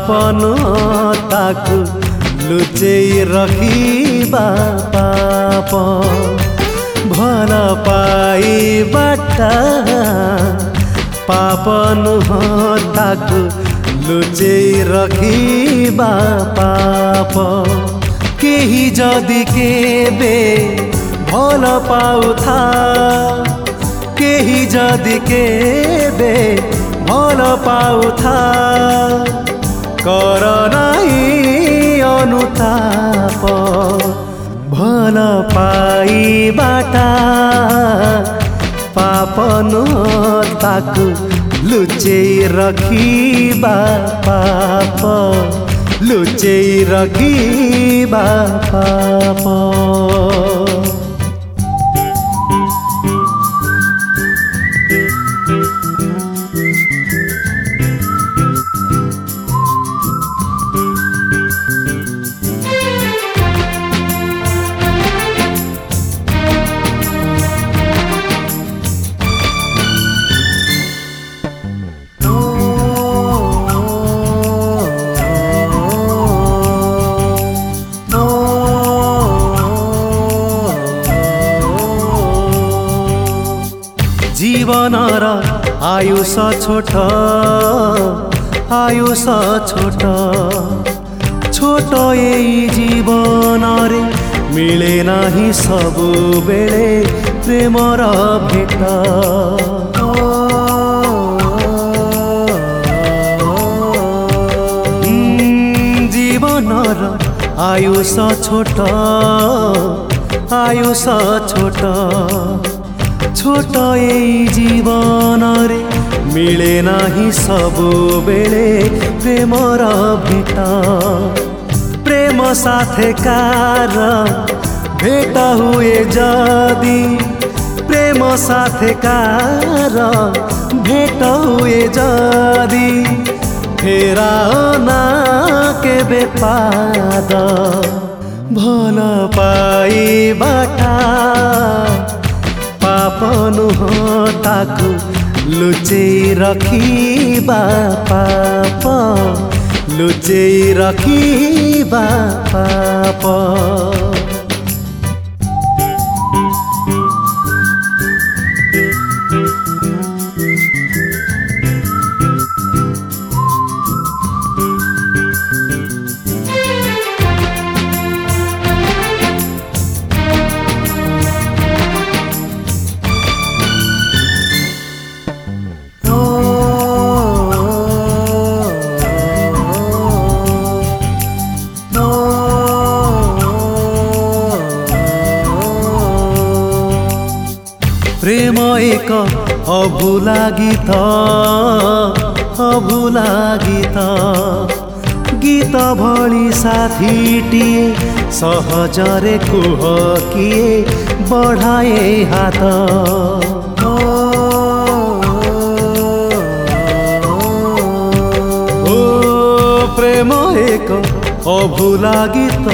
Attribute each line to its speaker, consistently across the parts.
Speaker 1: पापन ताकु लुचेई रखिबा पाप भल पाइबाटा पापन ताकु लुचेई रखिबा पाप केही जदि केबे भल पाउथा केही जदि केबे भल पाउथा कर नाही अनुताप भल पाइबाटा पापन ताकु लुचेई रखिबा पाप लुचेई रखिबा पाप। जीवनर आयुष छोट आयुष छोट छोट एई जीवन रे मिले नाही सबु बेले प्रेमर भेट जीवनर आयुष छोट आयुष छोट छोट एई जीवन रे मिले नाही सबु बेले प्रेमर भेट प्रेम साथे कार भेट हुए जदि प्रेम साथे कार भेट हुए जदि फेरा ना केबे पाद भल पाइबाटा पापन ताकु लुचेई रखिबा पाप लुचेई रखिबा पाप। प्रेम एक अभुला गीत अभुला गीत गीत भली साथीटिए सहजरे कुह किए बढ़ाए हाथ ओ प्रेम एक अभुला गीत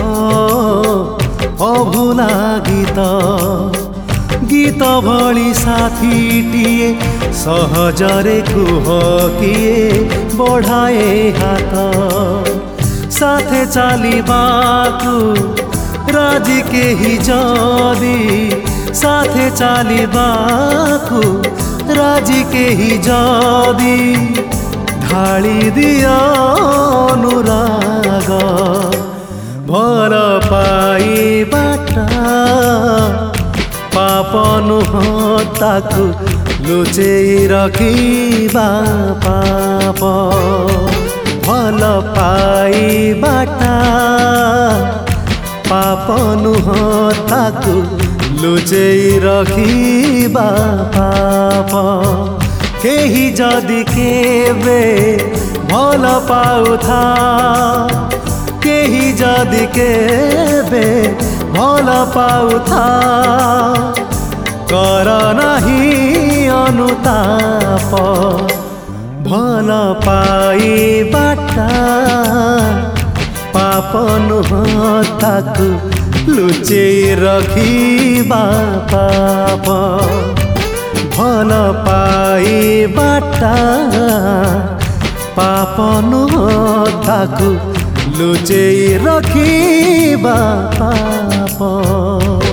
Speaker 1: अभुला गीत गीत भली साथीटिए सहजरे कुह किए बढ़ाए हाथ साथे चलिबाकु राजी केही जदि साथे चलिबाकु राजी केही जदि ढाली दिया अनुराग भल पाइबाटा पापन ताकु लुचेई रखिबा पाप भल पाइबाटा पापन ताकु लुचेई रखिबा पाप केही जदि केबे भल पाउथा केही जदि केबे भल पाउथा कर नाही अनुताप भल पाइबाटा पापन ताकु लुचेई रखिबा पाप भल पाइबाटा पाप नुह ताकू लुचेई रखिबा पाप।